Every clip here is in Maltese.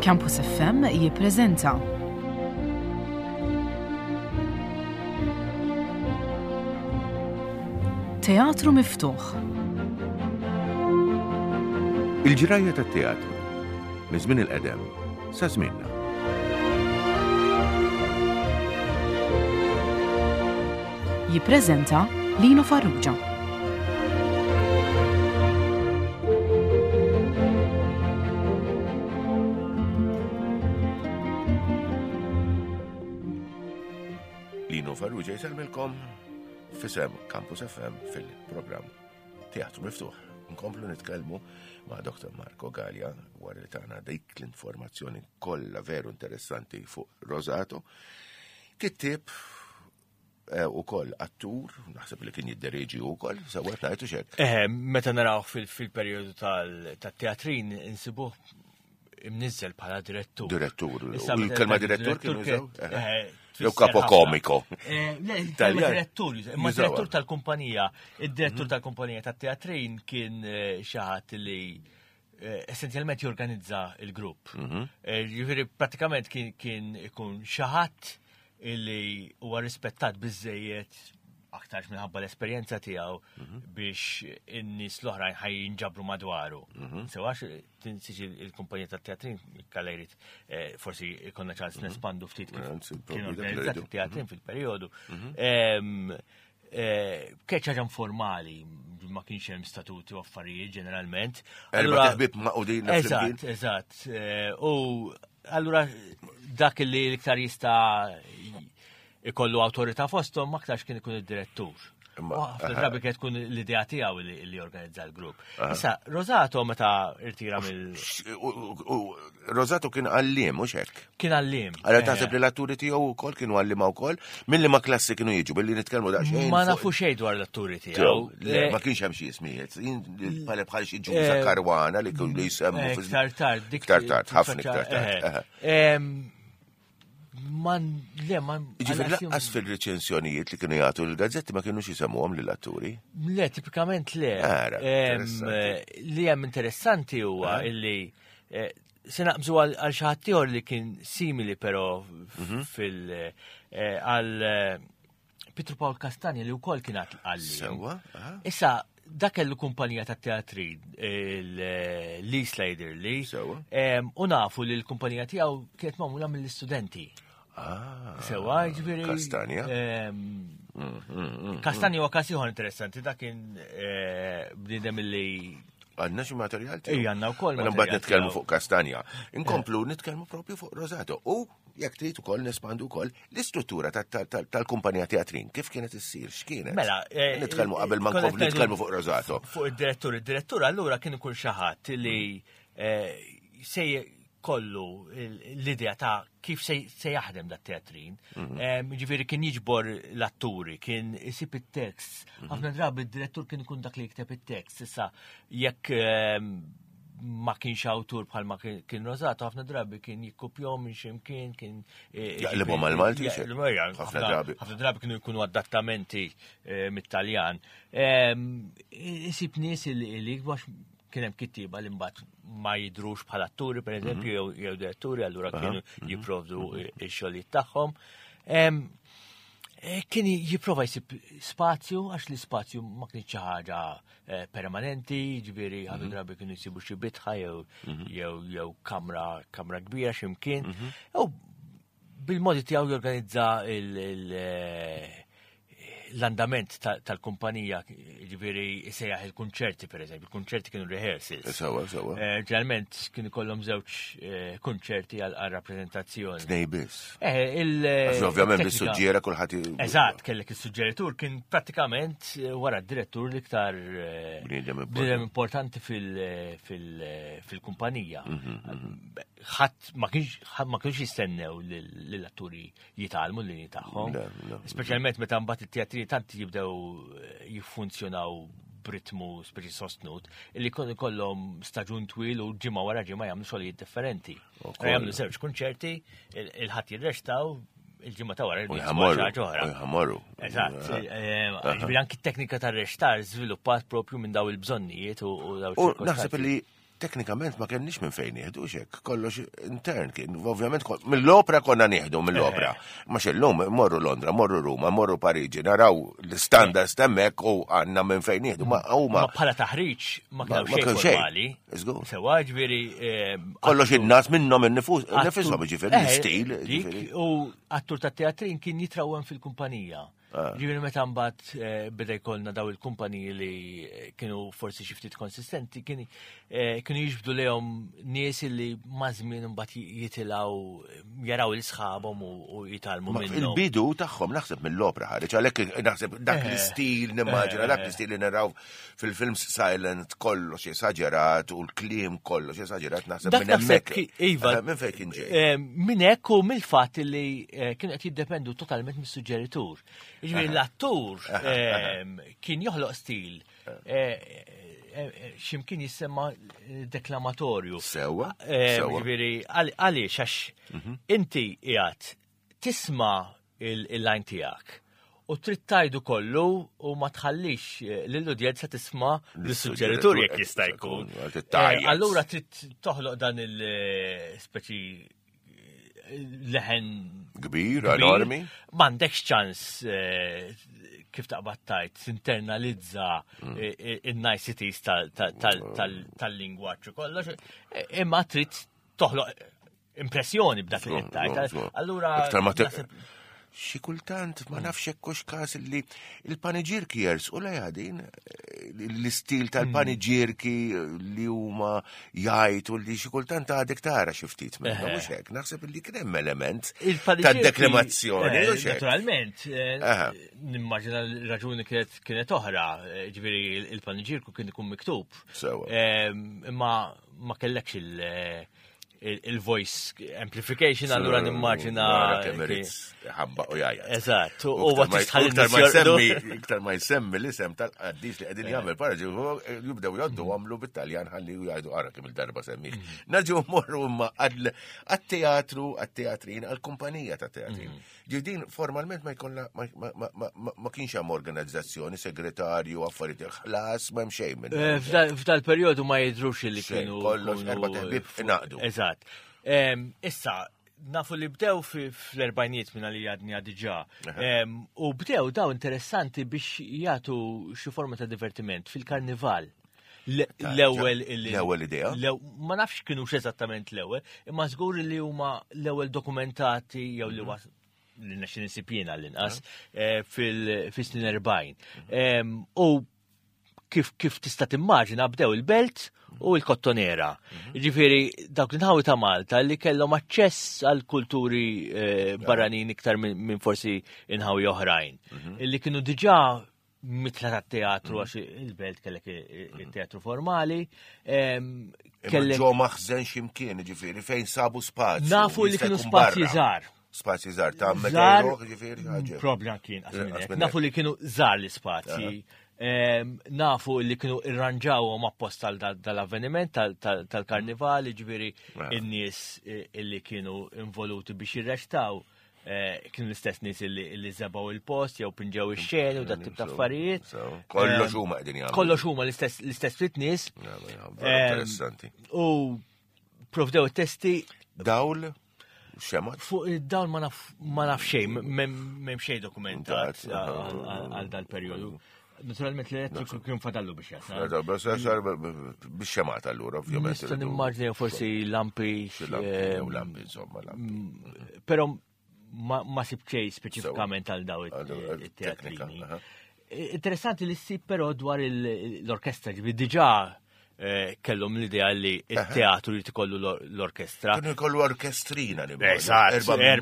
Campus FM jippreżenta Teatru Miftuħ. Il-ġirajja tat-teatru, minn żmien il-qedem sa żmienna. Jippreżenta Lino Farrugia. Lino Farrugia jisalmilkom fisem Campus FM fil-programm Teatru Miftuħ. Nkomplu nitkellmu ma' Dr. Marco Gallia wara li tagħna dik l-informazzjoni kollha veru interessanti fuq Rosato. Kittieb ukoll attur, naħseb li kien jiddereġi wkoll, sewwet ngħidu x'hekk. Meta naraw fil-perjodu tat-teatrin insibuh imniżżel bħala direttur. Direttur. Il-kelma direttur kien użaw? Jew kapo komiko. Ma direttur tal-kumpanija, id-direttur tal-kumpanija tat-teatrin kien xi ħadd li essenzjalment jorganizza il-grupp. Jiġifieri pratikament kien ikun xi ħadd illi huwa rispettat biżżejjed aktarx minħabba l-esperjenza tiegħu biex in-nies l-oħrajn ħajjinġabru madwaru. Sewax tinsiex il-kumpanija tat-teatrin kellha jrid forsi jkollna ċans nespandu ftit kif kien organizzat it-teatrin fil-perjodu. Kien ħaġa informali, ma kienx hemm statuti u affarijiet ġeneralment. Erba' ħbieb maqudin flimkien. Eżatt. U allura dak li l-iktar jista' ikollu awtorità fosthom aktarx kien ikun id-direttur. Drabi kien tkun l-idea tiegħu li jorganizza l-grupp. Issa, Rosato meta irtira mill. Rosato kien għalliem, mhux hekk. Kien għalliem. Allura taħseb li l-atturi tiegħu wkoll kienu għallima wkoll, milli ma klassi kienu jiġu billi nitkellmu daqsxejn. Ma nafu xejn dwar l-atturi tiegħu. Ma kienx hemm xi ismijiet. Bħal xi ġuża karwana li kienu jsemmu Iktar tard, iktar tard, ħafna iktar tard. Ġifir laqqas fil-reċenzjonijiet li kienu jagħtu l-gazzetti ma kienux jisemmuhom lill-atturi? Le, tipikament le. Li hemm interessanti huwa illi se naqbżu għal xi ħadd ieħor li kien simili però għal Pietro Paul Castagna li wkoll kien għalli. Issa dak il-kumpanija tat-teatri Lee Slater li u nafu li l-kumpanija tiegħu kienet magħmula mill-istudenti. Sewa, ġifieri. Castagna. Castagna huwa każ ieħor interessanti, dak kien bniedem illi għandna xi materjal tiegħu. Għandna wkoll. Mbagħad nitkellmu fuq Castagna. Inkomplu nitkellmu propju fuq Rosato. U jekk trid ukoll nespandu wkoll l-istruttura tal-kumpanija teatrin, kif kienet issir, x'kienet? Mela, nitkellmu qabel ma nkomplu nitkellmu fuq Rosato. Fuq id-direttur allura kien ikun xi ħadd li se kollu l-idea ta' kif se jaħdem dat teatrin. Ġifieri kien jiġbor l-atturi, kien isib it-tekst. Ħafna drabi id-direttur kien ikun dak li jikteb it-tekst. Issa jekk ma kienx awtur bħalma kien Rosato, ħafna drabi kien jikkupjahom minn x'imkien, kien jaqlibhom mal-Malti. Ħafna drabi kienu jkunu adattamenti mit-Taljan. Isib nies li kien hemm kittieba li mbagħad ma jidrux bħala atturi, pereżempju, jew diretturi, allura kienu jipprovdu x-xogħlijiet tagħhom. Kien jipprova jsib spazju, għax l-ispazju ma kienx xi ħaġa permanenti, ġifieri ħafna drabi kienu jsibu xi bitħa jew kamra kbira x'imkien. Bil-modi tiegħu jorganizza l-andament tal-kumpanija, ġifieri jsejjaħ il-kunċerti pereżempju, il-kunċerti kienu rehearsals. Sewa. Ġeneralment kienu jkollhom żewġ kunċerti għal rappreżentazzjoni. Tnej biss. Ovvjament bis-suġġiera kulħadd. Eżatt, kellek is-suġġeritur kien prattikament wara d-direttur l-iktar bniedem importanti fil-kumpanija. Ħadd ma kienx jistennew lill-atturi jitgħallmu l-linji tagħhom. Speċjalment meta mbagħad it-teatri tanti jibdew jiffunzjonaw b'ritmu speċi sostnut, illi kollhom staġun twil u ġimgħa wara ġimgħa jagħmlu xogħlijiet differenti. Jagħmlu żewġ kunċerti, il-ħadd jirrextaw, il-ġimgħa ta' wara jħamorru. Eżatt. Ġifieri anki t-teknika tar-rextar żviluppat propju minn daw il-bżonnijiet u daw il-ċirkostanzi. Naħseb li teknikament ma kenniex minn fejn nieħdu xek, kollox intern kien. Ovvjament mill-opera konna nieħdu mill-opera. Ma xellum morru Londra, morru Ruma, morru Pariġi, naraw l-standards temmek u għandna minn fejn nieħdu. Ma bħala taħriġ ma kienu xejn formali. Sewa ġifieri kollox in-nas minnhom nifisom ġifieri l-istil. U attur tat-teatrin kien jitrawem fil-kumpanija. Ġifieri meta mbagħad beda jkollna daw il-kumpaniji li kienu forsi xi ftit konsistenti, kienu jiġbdu lehom nies li ma' żmien imbagħad jitilgħu jaraw il-sħabhom u jitalmu minnhom. Il-bidu tagħhom naħseb mill-opera ħareġ għalhekk naħseb dak l-istil nimmaġina dak l-istil li naraw fil-films silent kollox esaġerat u l-kliem kollox esaġerat naħseb minn hemmhekk. Iva, minn fejn kien ġej. Minn hekk u mill-fatt li kienu qed jiddependu totalment mis-suġġeritur. Jiġifieri l-attur kien joħloq stil x'imkien jissemma deklamatorju. Sewwa. Jiġifieri għaliex għax inti qiegħed tisma' il-line tiegħek u trid tajdu kollu u ma tħallix lill-udjenza tisma' lis-suġġeritur jekk jista' jkun. Allura trid toħloq dan il-speċi leħen kbir, enormi. M'għandekx ċans kif taqbad tajt internalizza in-niceties tal-lingwaġġ u kollox, imma trid toħloq impressjoni b'dak li tajt. Allura xi kultant ma nafx hekkux każ li l-paniġirkiers u lejadin l-istil tal-paniġirki li huma jgħidu li xi kultant għadek tara xi ftit minnhom mhux hekk. Naħseb li kien hemm element tad-deklamazzjoni. Naturalment, nimmaġina l-raġuni kienet oħra, ġifieri il-paniġirku kien ikun miktub. Imma ma kellekx il-voice amplification, allura nimmaġina ħabba u jajja. Eżatt, u iktar ma jsemmi l-isem tal-qaddis li qegħdin jagħmel paraġi jibdew jgħoddu għamlu bit-Taljan ħalli jgħidu ara kemm il-darba semmik. Narġgħu mmorru imma għat-teatru, għat-teatrin, għall-kumpanija ta' teatrin. Ġidin formalment ma jkollna ma kienx hemm organizzazzjoni, segretarju, affarijiet ħlas ma hemm xejn minn. F'dal-perjodu ma jidhrux li kienu kollox erba' teħbib ingħaqdu. Eżatt. Issa nafu li bdew fl-40 minn li għadni għadġa. U bdew daw interessanti biex jgħatu xi forma ta' divertiment fil-karnival. L-ewwel idea. Ma nafx kienu eżattament l-ewwel, imma żgur li huma l-ewwel dokumentati jew li l-naxin nisipjena l-inqas fil-snin 40. U kif tista' timmaġina bdew il-belt u l-kottonera. Ġifieri dawk l-inħawi ta' Malta li kellhom aċċess għal kulturi barranin iktar minn forsi inħawi oħrajn. Illi kienu diġà mitla tat-teatru għax il-belt kellek il-teatru formali. Ġo maħżen x'imkien, ġifieri fejn sabu spazju. Nafu li kienu spazji żgħar. Spazji żgħar ta' Medero, ġifieri ħaġa. Problem kien nafu li kienu żgħar l-ispazji. Nafu li kienu irranġawhom appost tal-avveniment tal-karnivali, ġifieri in-nies illi kienu involuti biex jirrextaw kienu l-istess nies illi żebaw il-post jew pinġew ix-xeni u dat tip ta' affarijiet. Kollox huma qegħdin jagħmlu. Kollox huma l-istess ftit nies. Interessanti. U provdew it-testi dawl xemat? Fuq id-dawl ma naf xejn, m'hemm xejn dokumentat għal dal-perjodu. Naturalment l-elettriku kien fadallu biex jasal. Biex xemat allura, ovvjament. Nista' nimmaġni forsi lampi. Lampi, insomma, lampi. Però ma sib xejn speċifikament għal daw it-teatrini. Interessanti li ssib però dwar l-orkestra, ġibi diġà kellhom l-idea li il-teatru li tikollu l-orkestra. Kienu jkollu orkestrina. Eżatt,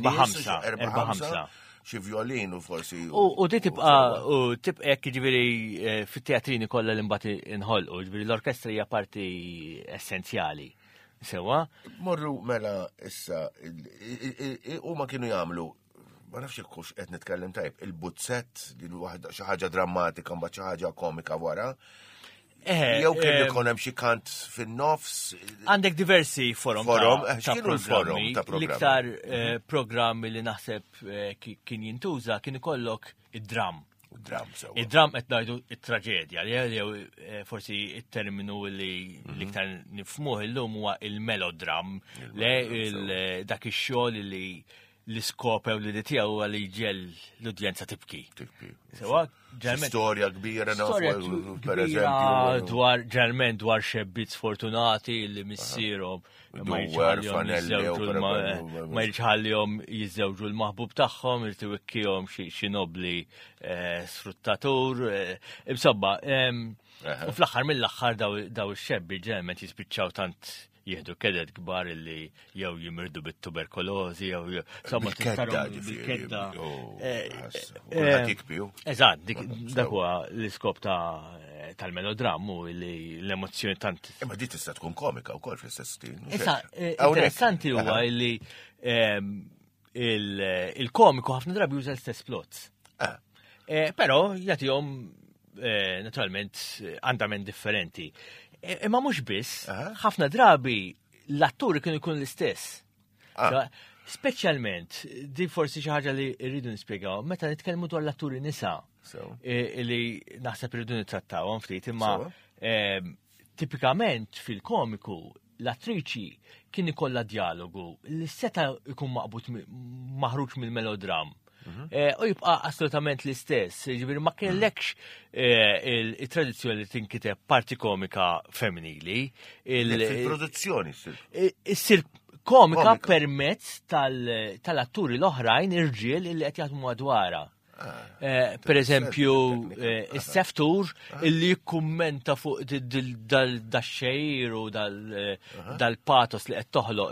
4-5. Xi violin u forsi. U di tibqa' hekk ġifieri fit-teatrini kollha li mbagħad inħolqu, ġifieri l-orkestra hija parti essenzjali. Sewa? Morru mela issa huma kienu jagħmlu ma nafx hekk qed nitkellem tajb il-buzzett li waħda xi ħaġa drammatika mbagħad xi ħaġa komika wara. Jew kien ikun hemm xi kant fin-nofs. Għandek diversi forum ta' programmi. L-iktar programmi li naħseb kien jintuża kien ikollok id-dram. Dram sewa. Id-dram qed ngħidu it-traġedja li forsi it-terminu li iktar nifhmuh illum huwa il-melodram dak ix-xogħol li l-iskopew li tiegħu huwa li ġel l-udjenza tibki. Sewa ġeneralment Storja kbira storja pereżempju. ġeneralment dwar xebbiet sfortunati li missierhom ma jiġħallihom jiżżewġu l-maħbub tagħhom, irid iwikkihom xi nobli sfruttatur. Insomma, u fl-aħħar mill-aħħar daw ix-xebbi ġeneralment jispiċċaw tant jieħdu kedet kbar li jew jimirdu bit-tuberkulożi jew insomma bil-kedda. Kulħadd jikbiju. Eżatt, dak huwa l-iskop tal-melodrammu li l-emozzjoni tant. Imma di tista' tkun komika wkoll fl-istess ħin. Issa, interessanti huwa li il-komiku ħafna drabi juża l-istess plots. Però jagħtihom naturalment andament differenti. Imma mhux biss, ħafna drabi l-atturi kienu jkunu l-istess. Speċjalment, di forsi xi ħaġa li rridu nispjegaw, meta nitkellmu dwar l-atturi nisa li naħseb irridu nittrattawhom ftit, imma tipikament fil-komiku l-attriċi kien ikollha dialogu li seta' jkun maqbut maħruġ mill-melodram. U jibqa' assolutament l-istess, ġifieri ma kellekx il-tradizzjoni li tinkiteb parti komika femminili. Il-produzzjoni issir komika permezz tal-atturi l-oħrajn irġiel li qed jaħdmu madwarha. Per eżempju, is-seftur illi jikkummenta fuq dal-xejr u dal-patos li qed toħloq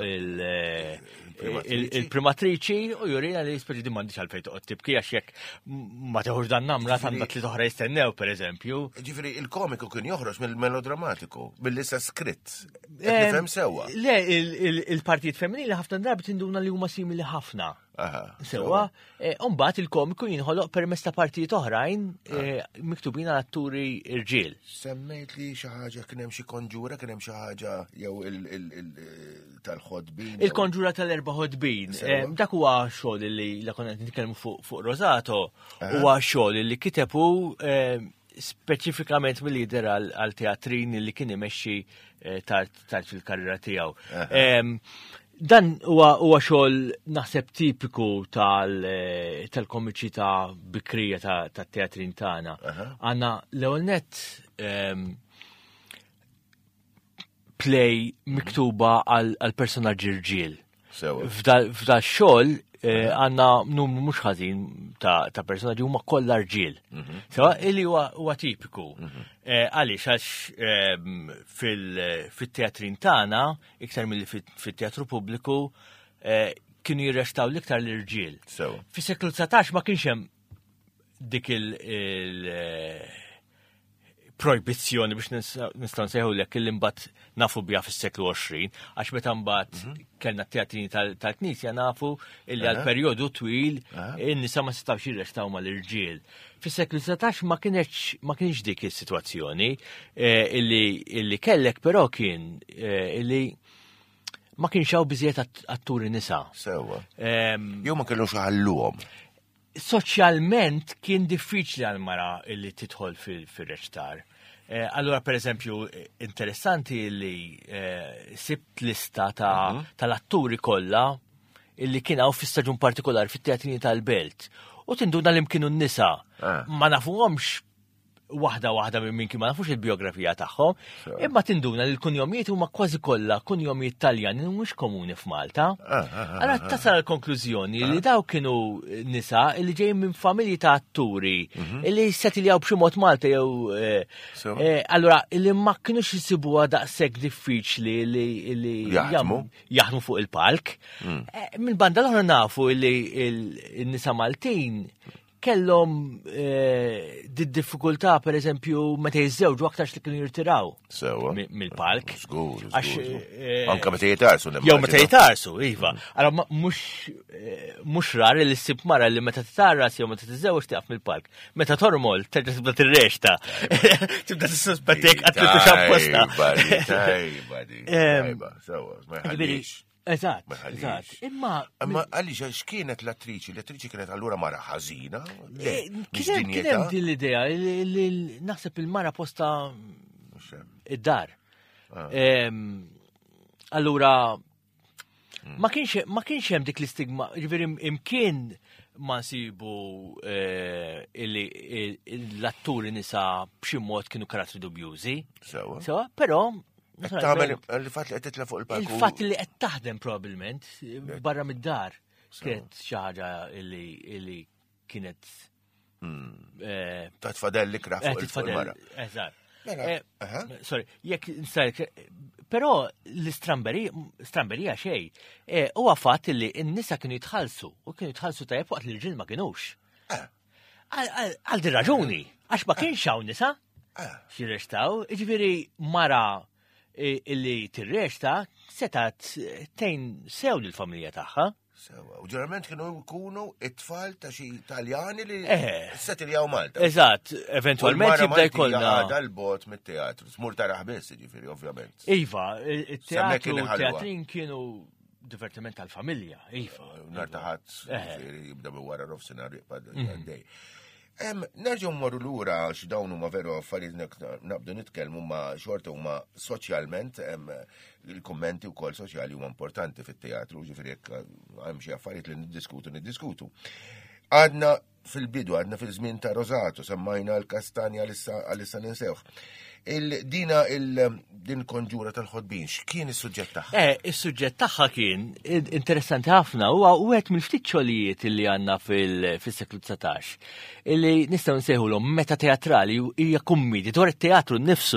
il-primatriċi u jurina li speċi di m'għandix għalfejn toqgħod tibki għax jekk ma teħux dan namra għandha li toħra jistennew pereżempju. Ġifieri il-komiku kien joħroġ mill-melodramatiku bil-issa skritt. Nifhem sewwa. Le, il-partijiet femminili ħafna drabi tinduna li huma simili ħafna. Sewa, mbagħad il-komiku jinħoloq permezz ta' partijiet oħrajn miktubin għal atturi irġiel. Semmejt li xi ħaġa kien hemm xi konġura, kien hemm xi ħaġa jew tal-ħodbin. Il-konġura tal-erba' ħodbin. Dak huwa xogħol li konna nitkellmu fuq Rosato, huwa xogħol li kitebu speċifikament mill-lider għal teatrin li kien imexxi tard fil-karriera tiegħu. Dan huwa xogħol naħseb tipiku tal-komiċità bikrija tat-teatrin tagħna. Għandna l-ewwel nett play miktuba għal personaġġi irġiel. F'da xogħol għandna numru mhux ħażin ta' personaġġi huma kollha rġiel. Sewa illi huwa tipiku. Għaliex għax fit-teatrin tagħna, iktar milli fit-teatru pubbliku, kienu jirrextaw l-iktar l-irġiel. Fis-seklu 19 ma kienx hemm dik il-projbizzjoni biex nistgħu nsejħulek illi mbagħad nafu biha fis-seklu 20, għax meta mbagħad kellna t-teatrini tal-Knisja nafu illi għal perjodu twil in-nisa ma setgħux jirrextaw mal-irġiel. Fis-seklu 19 ma kienx dik is-sitwazzjoni illi kellek però kien illi ma kienx hawn biżjed atturi nisa. Sewwa. Jew ma kellux ħalluhom. Soċjalment kien diffiċli għal mara illi tidħol fil-reċtar. Allora, per eżempju, interessanti li sibt lista tal-atturi kollha illi kien hawn fi staġun partikolari fit-teatrini tal-Belt. U tinduna li kienu n-nisa. Ma nafuhomx waħda minn kien ma nafux il-biografija tagħhom, imma tinduna li l-kunjomijiet huma kważi kollha kunjomijiet Taljani mhux komuni f'Malta. Allora tasal l-konklużjoni li daw kienu nisa li ġejjin minn familji ta' atturi li setiljaw b'xi mod Malta jew allura li ma kienux isibuha daqshekk diffiċli li jaħdmu fuq il-palk. Minn banda l-oħra nafu li n-nisa Maltin kellhom diffikultà pereżempju meta jiżżewġu aktar li kienu jirtiraw mill-palk. Anke meta jitarsu. Jew meta jitarsu, iva. Allora mhux rar li ssib mara li meta titarras jew meta tiżżewġ tieqaf mill-palk. Meta tormol terġa' tibda tirrexta. Tibda tissuspettek qatt li tux apposta. Tajba. Eżatt, Ma ħallix. eżatt. Imma għalix x'kienet l-attriċi? L-attriċi kienet allura mara ħażina? Le, mhix kien dinjeta. hemm din l-idea li naħseb il-mara posta id-dar. Allura ma kienx hemm dik l-istigma, ġifieri imkien ma nsibu l-atturi nisa b'xi mod kienu karattri dubjużi. Sewa, però Tagħmel il-fatt li qed titla' fuq il-palku. il-fatt li qed taħdem probabbilment barra mid-dar kienet xi ħaġa li kienet ta' tfadel l-ikra fuq il-mara. Eżatt. Mela, Sorry, jekk però l-istramberija xejn. Huwa fatt li n-nisa kienu jitħallsu u kienu jitħallsu tajjeb waqt li l-ġil ma kinux. Għal din raġuni, għax ma kienx hawn nisa xirrextaw, jiġifieri mara illi tirrexta setat tejn sew lill-familja tagħha. Sewa, u ġeneralment kienu jkunu it-tfal ta' xi Taljani li settiljaw Malta. Eżatt, eventwalment jibda jkollna. Għada l-bot mit-teatru, smur taraħ biss, ġifieri, ovvjament. Iva, it-teatrin kienu divertiment tal-familja, iva. Nartaħat, jibda wara nofsinhar għaddej. Nerġgħu mmorru lura xi dawn huma veru affarijiet nabdu nitkellmu ma xorta huma soċjalment il-kummenti wkoll soċjali huma importanti fit-teatru, ġifieri hemm xi affarijiet li niddiskutu. Għadna fil-bidu, għadna fil-żmien ta' Rosato, semmajna l-kastanja għalissa ninsewh. Din konġura tal-ħodbin, x'kien is-suġġett tagħha? Is-suġġett tagħha kien interessanti ħafna huwa wieħed mill-ftit xogħlijiet illi għandna fis-seklu 19 illi nistgħu nsejħulhom meta teatrali hija kummedja dwar it-teatru nnifsu.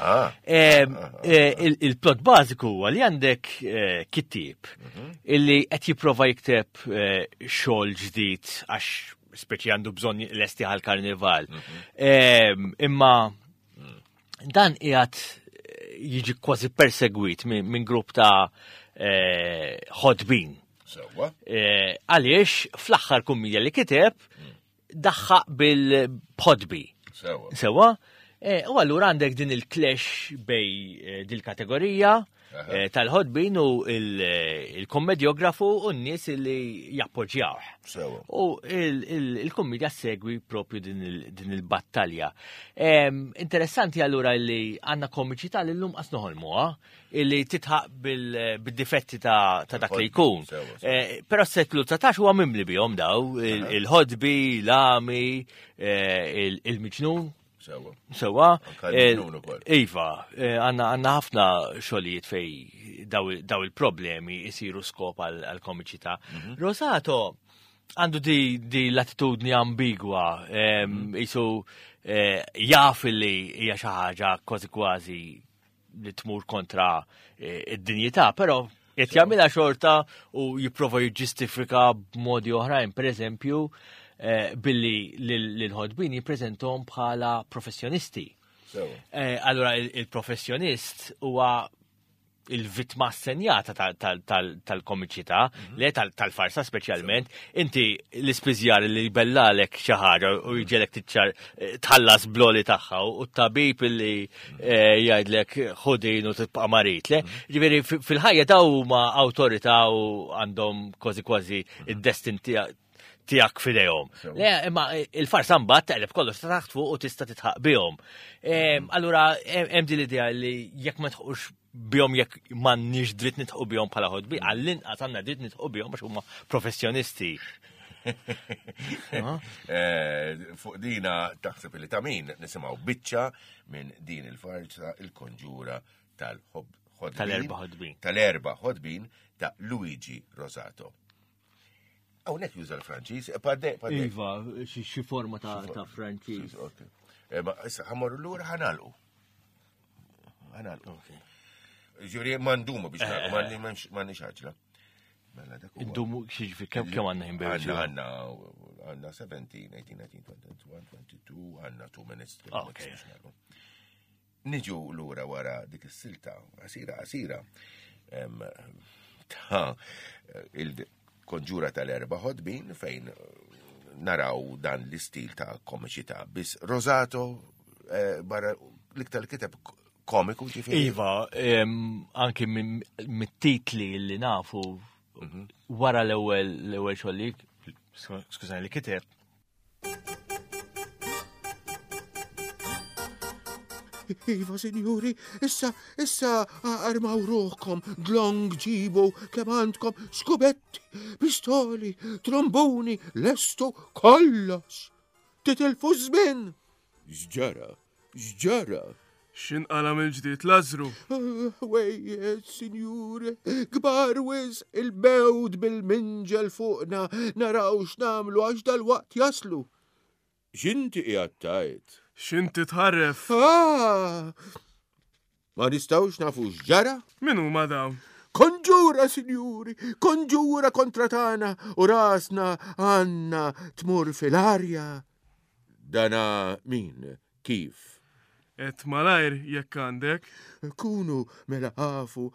Il-plot bażiku huwa li għandek kittieb illi qed jipprova jikteb xogħol ġdid għax speċi għandu bżonn lesti għall-karnival. Imma dan qiegħed jiġi kważi persegwit minn grupp ta' ħodbin. Għaliex fl-aħħar kummedja li kiteb daħħaq bil-ħodbi. Sewa. U allura għandek din il-clash bej dil-kategorija tal-ħodbin u il-kommedjografu u n-nies li jappoġġjawh. U il-kommedja segwi propju din il-battalja. Interessanti allura li għandna komiċità li l-lum qasnoħolmuha illi titħaq bil-difetti ta' dak li jkun. Però s-seklu 19 huwa mimli bihom daw, il-ħodbi, l-ami, il-miġnun. Sewa, Iva, għanna ħafna xogħlijiet fej daw il-problemi jisiru skop għal-komiċità. Rosato għandu di l-attitudni ambigwa, jisu jaf li hija xi ħaġa kważi li tmur kontra id-dinjità, però qed jagħmilha xorta u jipprova jiġġustifika b'modi oħrajn, pereżempju billi l-ħodbin jippreżentom bħala professjonisti. Allora il-professjonist huwa il-vittma assenjata tal-komiċità, le tal-farsa speċjalment, inti l-ispiżjar li jbellalek xi ħaġa u jġelek tħallas bloli tagħha u t-tabib li jgħidlek ħudin u tibqa' marit. Ġifieri fil-ħajja daw huma awtorità u għandhom kważi id-destin tijak fidejhom. Imma il-farsa mbagħad taqleb kollox ta' taħt fuq u tista' titħaq bihom. Allura hemm din l-idea li jekk ma tħuqux bihom jekk m'għandniex dritt nitħu bihom bħala ħodbi, għall-inqas għandna dritt nitħu bihom għax huma professjonisti. Fuq dina taħseb li ta' min nisimgħu biċċa minn din il-farsa il-konġura tal-erba' ħodbin ta' Luigi Rosato. Hawnhekk juża l-Franċiż, Iva, xi forma ta' Franċiż. Ma issa ħammorru lura ħanalqu. Ġifieri m'għandumu biex nagħmlu m'għandniex ħaġla. Mela dak huwa. Iddumu xi kemm għandna ħinbew. Għandna 17, 18, 19, 21, 22, għandna 2 minutes. Niġu lura wara dik is-silta qasira ta' konġura tal-erba' ħodbin fejn naraw dan l-istil ta' komiċità. Biss Rosato barra l-iktar kiteb komiku ġifieri. Iva, anke mit-titli li nafu wara l-ewwel xogħol skużani li kiteb. Iva, sinjuri, issa armaw ruħkom, dlong ġibu, kemm għandkom skubetti, pistoli, tromboni, lestu kollox. Titilfu żmien. X'ġara? X'inqala mill-ġdid Lażru? Wejjed, sinjuri, kbar wis il-bewd bil-minġel fuqna, naraw x'namlu għax dal-waqt jaslu. X'inti qiegħed tgħid? X'inti tħarref? Ma nistgħux nafu x'ġara? Min huma dawn? Konġura, sinjuri, konġura kontra tagħna u rasna għandna tmur fil-arja. Dana min? Kif? Et malajr jekk għandek. Kunu mela għafu.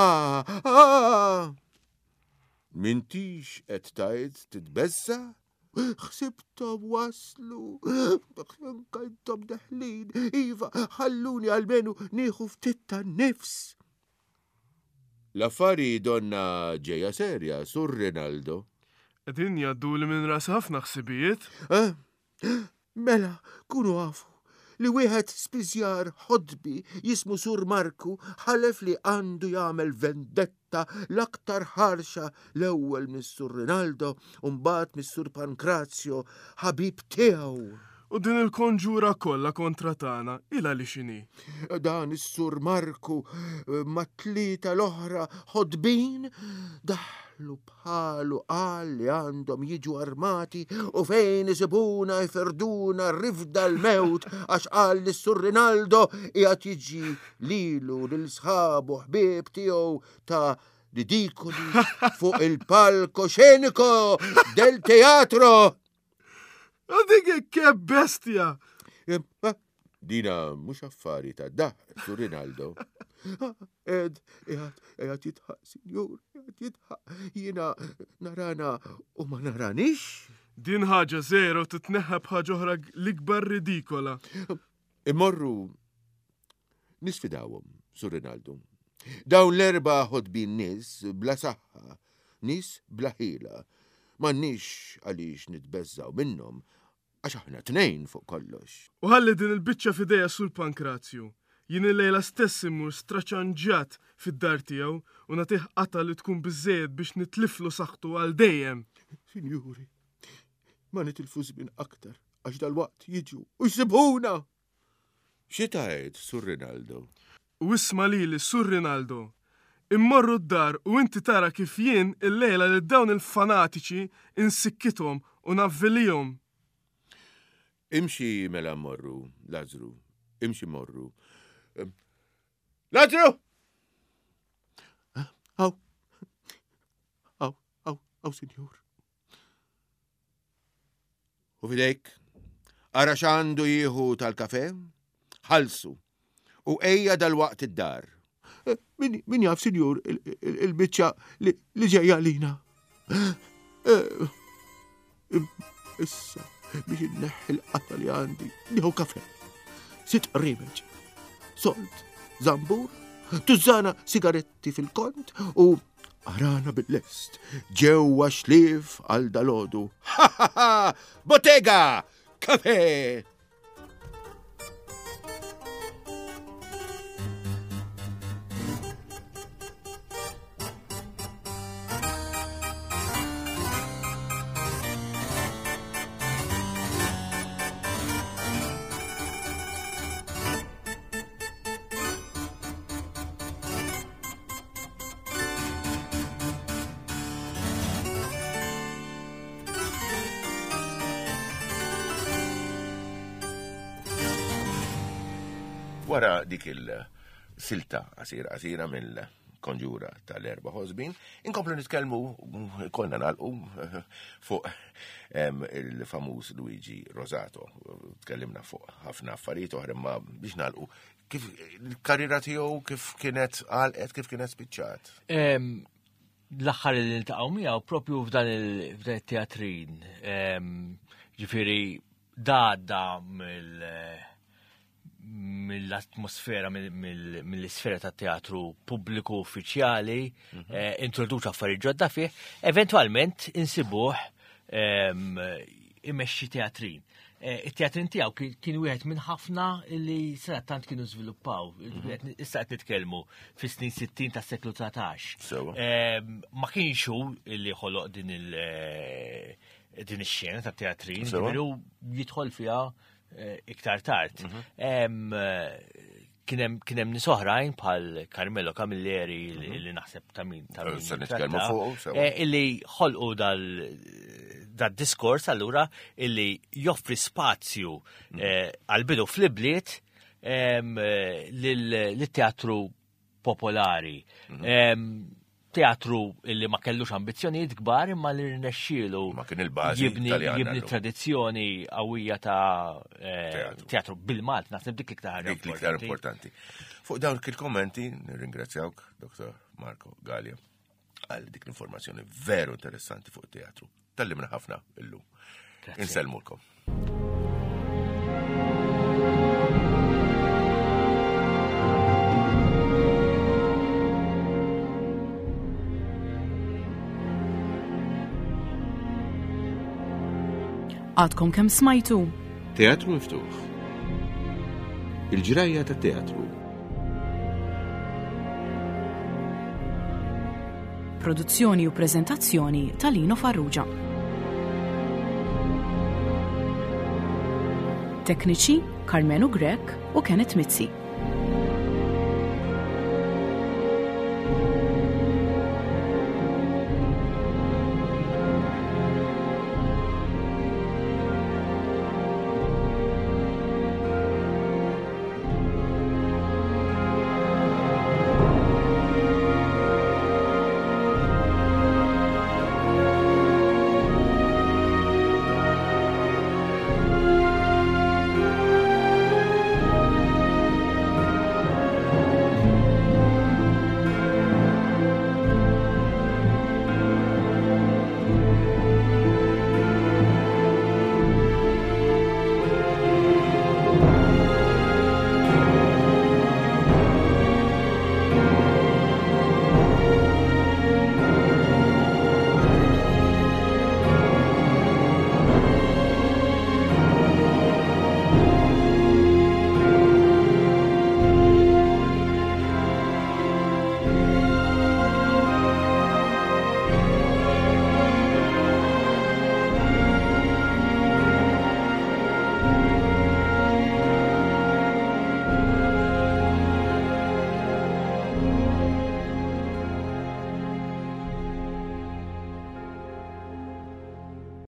Mintix qed tgħid titbezza? Ħsibtom waslu. Kantom daħlin. Iva, ħalluni għalmenu nieħu ftit tan-nifs. L-affari donna ġeja serja, Sur Rinaldo. Qegħdin jgħadduli minn ras ħafna ħsibijiet. Mela, kunu għafu. Li wieħed spiżjar ħodbi jismu Sur Marku ħalef li għandu jagħmel vendetta l-aktar ħarxa l-ewwel mis-Sur Rinaldo u mbagħad mis-Sur Pankrazio, ħabib tiegħu. U din il-konġura kollha kontra tagħna ilha li x'inhi? Dan is-Sur Marku mat-tlieta l-oħra ħodbin daħlu bħalu qal li għandhom jiġu armati u fejn isibuna jferduna rifda l-mewt għax qal lis-Sur Rinaldo qiegħed jiġi lilu lil sħabu ħbieb tiegħu ta' ridikoli fuq il-palco scenico del teatro. Dik ke bestja! Dina mhux affari ta' Sur Rinaldo. Qiegħed jitħaq, sinjur, qiegħed jitħaq. Jiena narana u ma naranix. Din ħaġa żero titneħħa b'ħaġa oħra l-ikbar ridikola. Immorru nisfidawhom, Sur Rinaldo. Dawn l-erba' ħodbin nies bla saħħa, nies bla ħila. M'għandniex għaliex nitbeżżaw minnhom għax aħna tnejn fuq kollox. U ħalli din il-biċċa f'idejja Sur Pankrazju. Jien il-lejla stess immur straċanġat fid-dar tiegħu u nagħtih qata li tkun biżżejjed biex nitliflu saħħtu għal dejjem. Sinjuri, ma nitilfu żmien aktar għax dal-waqt jiġu u jsibuna. Xi tgħid, Sur Rinaldo? U isma' lili, Sur Rinaldo. Immorru d-dar u inti tara kif jien il-lejla li dawn il-fanatiċi insikkithom u navvilihom. Imxi mela mmorru, Lażru, imxi morru. Lażru! Aw, sinjur. U fidejk, ara x'għandu jieħu tal-kafè? Ħalsu. U ejja dal-waqt id-dar. Min jaf, sinjur, il-biċċa li ġejja lina. Issa, biex inneħħi l-qata li għandi, nieħu kafè, 6 rimeġ, solt, zambur, tużana sigaretti fil-kont u arana bil-lest, ġewwa xlief għal dalodu. Bottega! Kafè! Wara dik il-silta qasira mill-konġura tal-erba' ħosbin, inkomplu nitkellmu konna nagħlqu fuq il-famuż Luigi Rosato. Tkellimna fuq ħafna affarijiet oħra ma biex nagħlqu kif il-karriera tiegħu kif kienet għalqet, kif kienet spiċċat. L-aħħar li niltaqgħu miegħu propju f'dan il-teatrin. Ġifieri da mill-atmosfera, mill-isfera ta' teatru pubbliku uffiċjali, introduċa affarijiet ġodda fih, eventualment insibuh imexxi teatrin. Il-teatrin tiegħu kien wieħed minn ħafna li sarat tant kienu żviluppaw. Issa qed nitkellmu fis-snin 60 tas-seklu 19. Ma kienx hu li ħoloq din ix-xena ta' teatrin, ġifieri jidħol fiha iktar tard. Kien hemm nies oħrajn bħal Carmelo Camilleri li naħseb ta' min illi ħolqu dal-diskors allura illi joffri spazju għal-bidu fl-ibliet lill-teatru popolari. Teatru illi ma kellux ambizzjonijiet kbar imma li rnexxielu jibni tradizzjoni qawwija ta' teatru bil-Malt, naħseb dik iktar importanti. Fuq dawn il-kommenti nirringrazzjawk, Dr. Marco Gallia, għal dik l-informazzjoni veru interessanti fuq teatru. Tallimna ħafna illum. Insellmulkom. Għadkom kemm smajtu? Teatru miftuħ. Il-ġrajja ta' teatru. Produzzjoni u preżentazzjoni ta' Lino Farrugia. Tekniċi Carmenu Grek u Kenneth Mizzi.